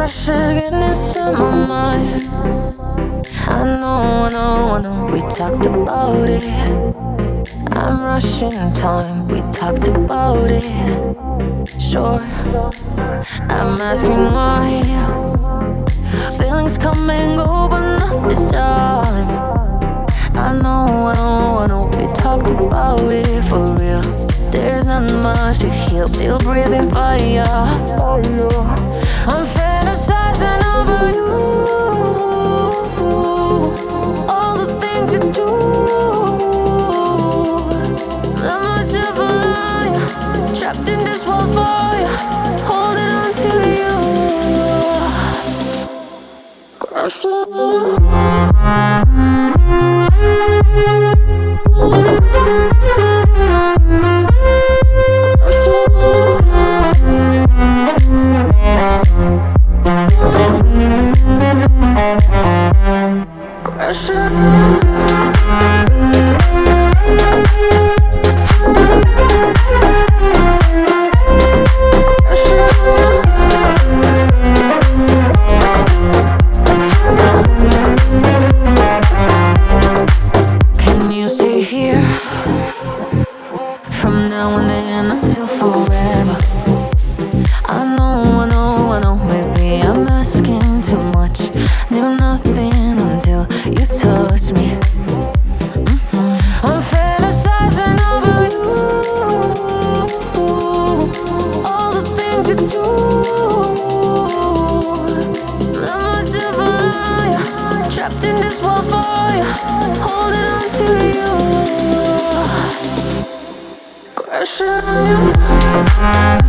pressure getting inside my mind. I know, we talked about it. I'm rushing time, we talked about it. Sure, I'm asking why. Feelings come and go, but not this time. I know, we talked about it for real. There's not much to heal, still breathing fire. I'm fantasizing over you, all the things you do. Not much of a liar, trapped in this wildfire, holding on to you. Can you stay here from now and then until forever? I know, maybe I'm asking too much. Knew nothing until you touched me. I'm fantasizing over you, all the things you do. Not much of a liar, trapped in this wildfire, holding on to you, crashing on you.